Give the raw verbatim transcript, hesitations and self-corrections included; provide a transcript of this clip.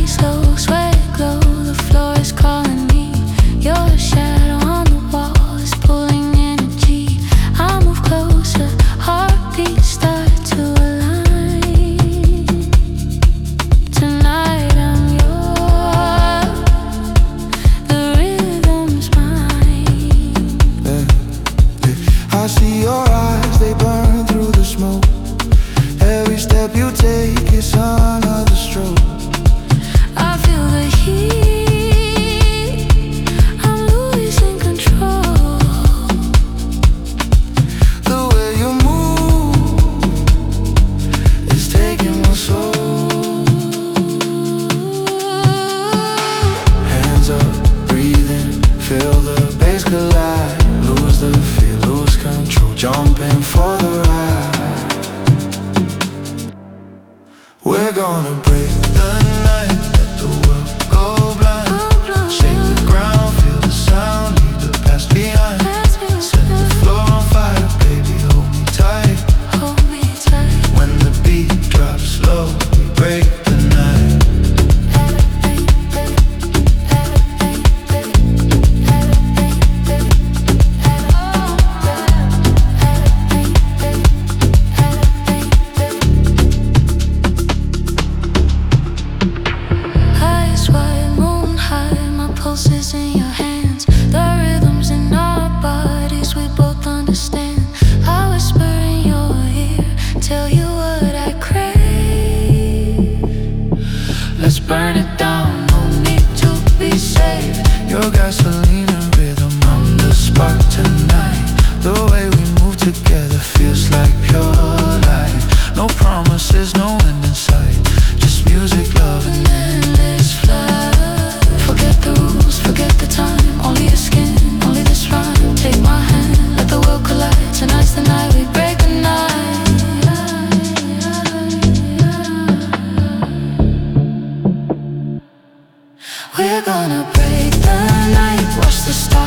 slow, sweat glow, the floor is calling me. You're a shadow on the wall, is pulling energy. I move closer, heartbeats start to align. Tonight I'm yours, the rhythm's mine. Yeah, yeah. I see your eyes, they burn through the smoke. Every step you take is another stroke. I feel the heat, I'm losing control. The way you move is taking my soul. Hands up, breathing, feel the bass collide. Lose the fear, lose control, jumping for the ride. We're gonna break the night, let the world go blind. Shake the ground, feel the sound, leave the past behind. Set the floor on fire, baby, hold me tight. Hold me tight. When the beat drops low, we break the night. Eyes wide, moon high, my pulse is in your hands. The rhythms in our bodies, we both understand. I whisper in your ear, tell you what I crave. Let's burn it down, no need to be saved. Your gasoline and rhythm, I'm the spark tonight. The way we move together feels like pure life. No promises, no end in sight, just music, love and endless flight. Forget the rules, forget the time, only your skin, only this rhyme. Take my hand, let the world collide. Tonight's the night we break the night. We're gonna break the night, watch the stars